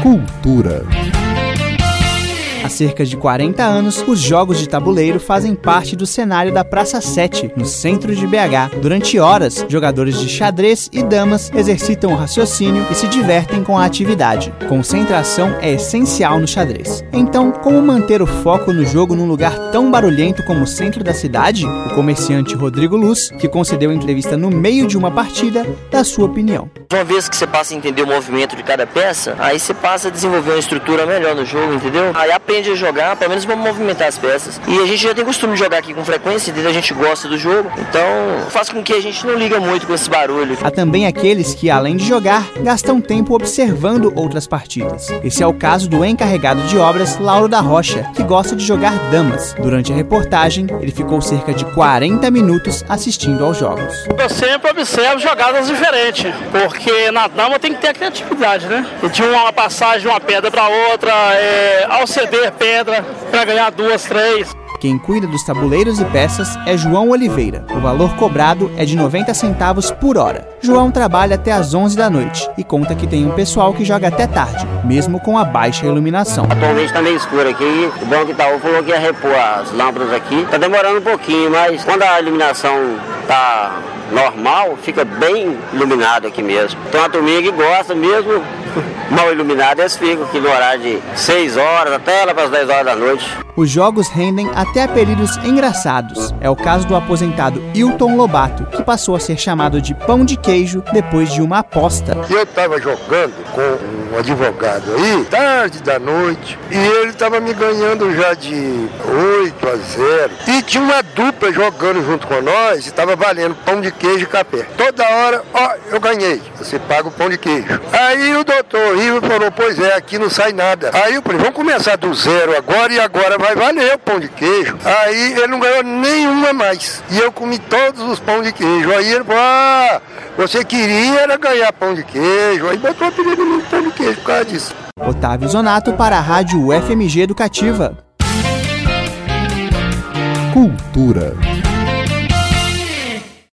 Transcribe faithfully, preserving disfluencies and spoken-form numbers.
Cultura. Há cerca de quarenta anos, os jogos de tabuleiro fazem parte do cenário da Praça sete, no centro de B H. Durante horas, jogadores de xadrez e damas exercitam o raciocínio e se divertem com a atividade. Concentração é essencial no xadrez. Então, como manter o foco no jogo num lugar tão barulhento como o centro da cidade? O comerciante Rodrigo Luz, que concedeu entrevista no meio de uma partida, dá a sua opinião. Uma vez que você passa a entender o movimento de cada peça, aí você passa a desenvolver uma estrutura melhor no jogo, entendeu? Aí aprende a jogar, pelo menos vamos movimentar as peças. E a gente já tem costume de jogar aqui com frequência, entendeu? A gente gosta do jogo, então faz com que a gente não liga muito com esse barulho. Há também aqueles que, além de jogar, gastam tempo observando outras partidas. Esse é o caso do encarregado de obras, Lauro da Rocha, que gosta de jogar damas. Durante a reportagem, ele ficou cerca de quarenta minutos assistindo aos jogos. Eu sempre observo jogadas diferentes, porque na dama tem que ter a criatividade, né? De uma passagem de uma pedra para outra, é, ao ceder pedra para ganhar duas, três. Quem cuida dos tabuleiros e peças é João Oliveira. O valor cobrado é de noventa centavos por hora. João trabalha até às onze da noite e conta que tem um pessoal que joga até tarde, mesmo com a baixa iluminação. Atualmente está meio escuro aqui. O Banco Itaú falou que ia repor as lâmpadas aqui. Tá demorando um pouquinho, mas quando a iluminação tá normal, fica bem iluminado aqui mesmo. Tem uma turminha que gosta mesmo mal iluminado, eles ficam aqui no horário de seis horas até lá para as dez horas da noite. Os jogos rendem até apelidos engraçados. É o caso do aposentado Hilton Lobato, que passou a ser chamado de pão de queijo depois de uma aposta. Eu estava jogando com um advogado aí, tarde da noite, e ele estava me ganhando já de oito a zero. E tinha uma dupla jogando junto com nós e estava valendo pão de queijo e café. Toda hora, ó, eu ganhei, você paga o pão de queijo. Aí o doutor Riva falou, pois é, aqui não sai nada. Aí eu falei, vamos começar do zero agora e agora vai valer o pão de queijo. Aí ele não ganhou nenhuma mais. E eu comi todos os pão de queijo. Aí ele falou, ah, você queria era ganhar pão de queijo. Aí botou o apelido no pão de queijo por causa disso. Otávio Zonato para a Rádio U F M G Educativa. Cultura.